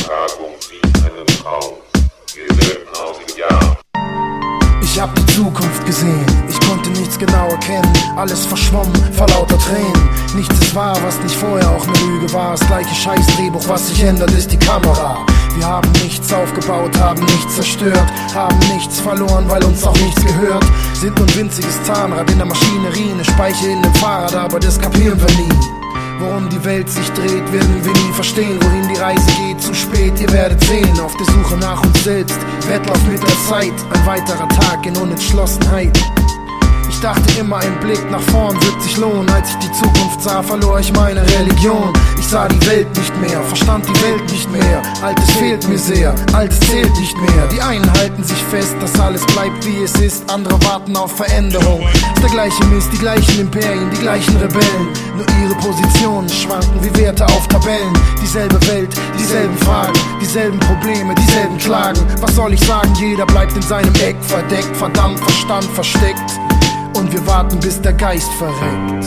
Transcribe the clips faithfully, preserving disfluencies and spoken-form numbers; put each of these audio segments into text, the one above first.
Tagung wie einen Traum. Wir lebten aus dem Jahr. Ich hab die Zukunft gesehen, ich konnte nichts genau erkennen. Alles verschwommen vor lauter Tränen. Nichts ist wahr, was nicht vorher auch eine Lüge war. Das gleiche Scheißdrehbuch, was sich ändert, ist die Kamera. Wir haben nichts aufgebaut, haben nichts zerstört, haben nichts verloren, weil uns auch nichts gehört. Sind nur ein winziges Zahnrad in der Maschinerie, eine Speiche in dem Fahrrad, aber das kapieren wir nie. Worum die Welt sich dreht, werden wir nie verstehen. Wohin die Reise geht, zu spät, ihr werdet sehen. Auf der Suche nach uns selbst, Wettlauf mit der Zeit. Ein weiterer Tag in Unentschlossenheit. Ich dachte immer, ein Blick nach vorn wird sich lohnen. Als ich die Zukunft sah, verlor ich meine Religion. Ich sah die Welt nicht mehr, verstand die Welt nicht mehr. Altes fehlt mir sehr, Altes zählt nicht mehr. Die einen halten sich fest, dass alles bleibt wie es ist. Andere warten auf Veränderung. Ist der gleiche Mist, die gleichen Imperien, die gleichen Rebellen. Nur ihre Positionen schwanken wie Werte auf Tabellen. Dieselbe Welt, dieselben Fragen, dieselben Probleme, dieselben Klagen. Was soll ich sagen, jeder bleibt in seinem Eck verdeckt. Verdammt, Verstand versteckt. Und wir warten, bis der Geist verreckt.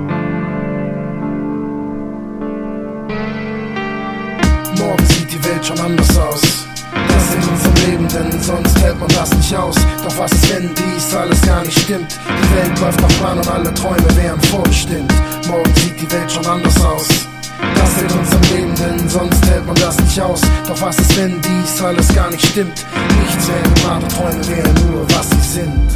Morgen sieht die Welt schon anders aus. Das in unserem Leben, denn sonst hält man das nicht aus. Doch was ist, wenn dies alles gar nicht stimmt? Die Welt läuft nach Plan und alle Träume wären vorbestimmt. Morgen sieht die Welt schon anders aus. Das in unserem Leben, denn sonst hält man das nicht aus. Doch was ist, wenn dies alles gar nicht stimmt? Nichts wären wahre Träume, wären nur was sie sind.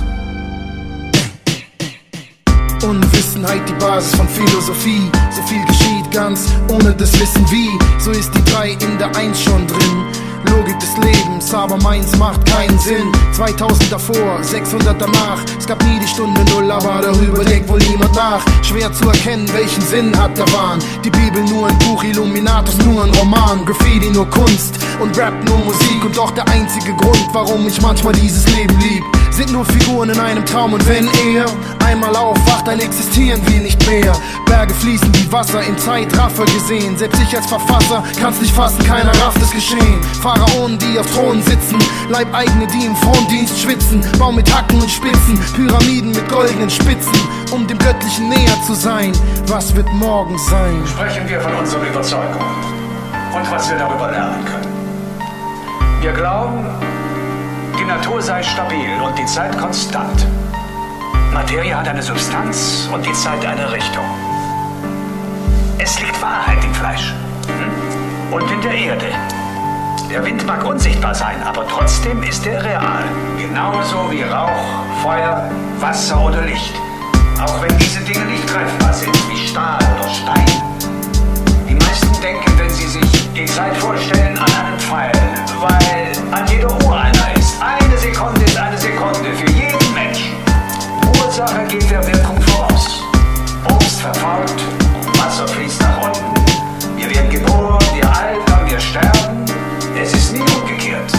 Unwissenheit die Basis von Philosophie. So viel geschieht ganz ohne das Wissen wie. So ist die drei in der Eins schon drin. Logik des Lebens, aber meins macht keinen Sinn. zweitausend davor, sechshundert danach. Es gab nie die Stunde Null, aber darüber denkt wohl niemand nach. Schwer zu erkennen, welchen Sinn hat der Wahn. Die Bibel nur ein Buch, Illuminatus nur ein Roman. Graffiti nur Kunst und Rap nur Musik. Und doch der einzige Grund, warum ich manchmal dieses Leben lieb, sind nur Figuren in einem Traum. Und wenn er einmal aufwacht, dann existieren wir nicht mehr. Berge fließen wie Wasser in Zeitraffer gesehen. Selbst ich als Verfasser kann's nicht fassen, keiner rafft es geschehen. Pharaonen, die auf Thronen sitzen, Leibeigene, die im Frondienst schwitzen. Bau mit Hacken und Spitzen, Pyramiden mit goldenen Spitzen, um dem Göttlichen näher zu sein. Was wird morgen sein? Sprechen wir von unserer Überzeugung und was wir darüber lernen können. Wir glauben, die Natur sei stabil und die Zeit konstant. Materie hat eine Substanz und die Zeit eine Richtung. Es liegt Wahrheit im Fleisch hm? und in der Erde. Der Wind mag unsichtbar sein, aber trotzdem ist er real. Genauso wie Rauch, Feuer, Wasser oder Licht. Auch wenn diese Dinge nicht greifbar sind, wie Stahl oder Stein. Die meisten denken, wenn sie sich die Zeit vorstellen, an einen Pfeil, weil an jeder Uhr einer ist. Eine Sekunde ist eine Sekunde für jeden Menschen. Ursache geht der Wirkung voraus. Obst verfault, Wasser fließt nach unten. Wir werden geboren, wir altern, wir sterben. Es ist nie umgekehrt.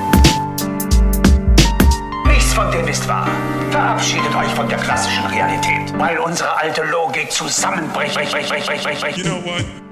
Nichts von dem ist wahr. Verabschiedet euch von der klassischen Realität, weil unsere alte Logik zusammenbricht. You know what?